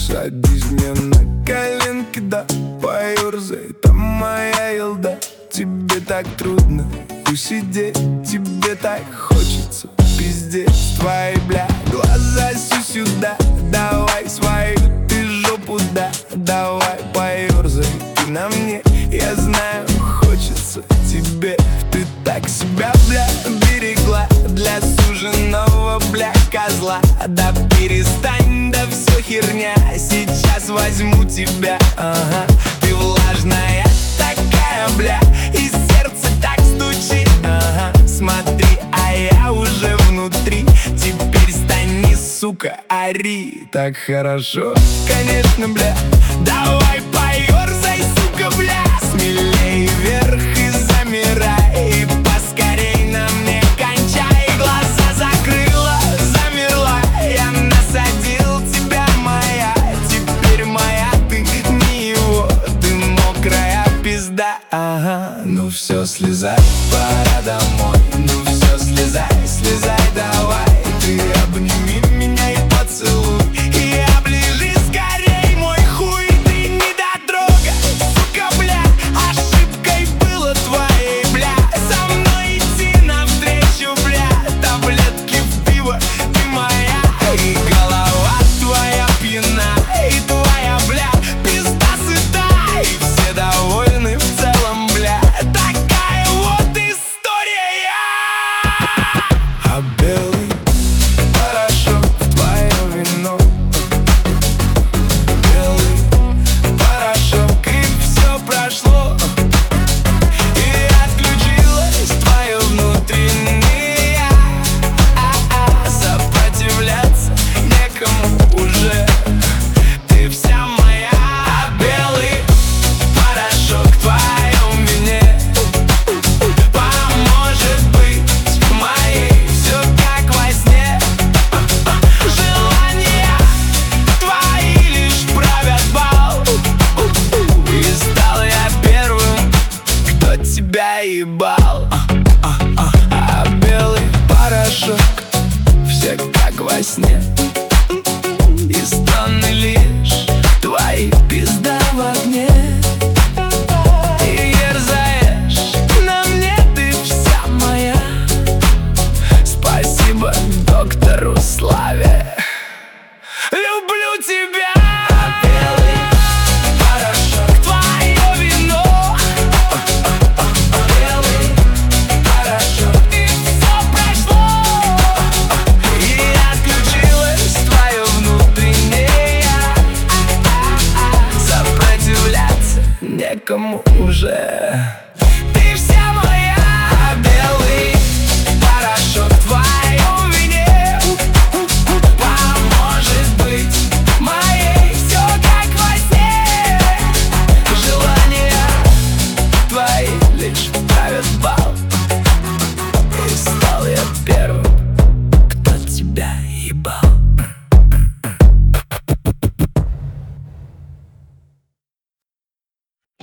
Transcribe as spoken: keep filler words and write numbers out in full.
Садись мне на коленки, да поёрзай, там моя елда. Тебе так трудно усидеть, тебе так хочется пиздеть. Твои, бля, глаза все сюда, давай свою ты жопу, да. Давай поёрзай ты на мне, я знаю, хочется тебе. Ты так себя, бля, берегла для суженого, бля, козла. Да перестань, да все херня, сейчас возьму тебя. Ага, ты влажная такая, бля, и сердце так стучит. Ага, смотри, а я уже внутри. Теперь стани, сука, ори. Так хорошо, конечно, бля. Давай поёрзай, сука, бля. Смелей вверх и замирай, и поскорей на мне кончай. Глаза закрыла, замерла, я насадил тебя, моя. Теперь моя, ты не его, ты мокрая пизда. Ага, ну все, слезай, пора домой. Ну все, слезай, слезай, давай. Ты обними меня и поцелуй, и оближи скорей мой хуй. Ты недотрога, сука, бля, ошибкой было твоей, бля, со мной идти навстречу, бля. Таблетки в пиво, ты моя, и голова твоя пьяна, и твоя, бля, пизда сыта, и все довольны в целом, бля. Такая вот история. А белый порошок в твое вино, белый порошок, и все прошло, и отключилось твое внутреннее. А-а, сопротивляться некому уже, ты вся моя. А белый порошок в твоем вине поможет быть моей, все как во сне. Желания твои лишь правят бал, и стал я первым, кто тебя ебал. А белый порошок, все как во сне, и стоны лишь твои, пизда в огне. И ерзаешь на мне, ты вся моя. Спасибо доктору Славе, люблю тебя. А белый порошок твое вино, белый порошок, и все прошло, и отключилось твое внутреннее. Сопротивляться некому уже.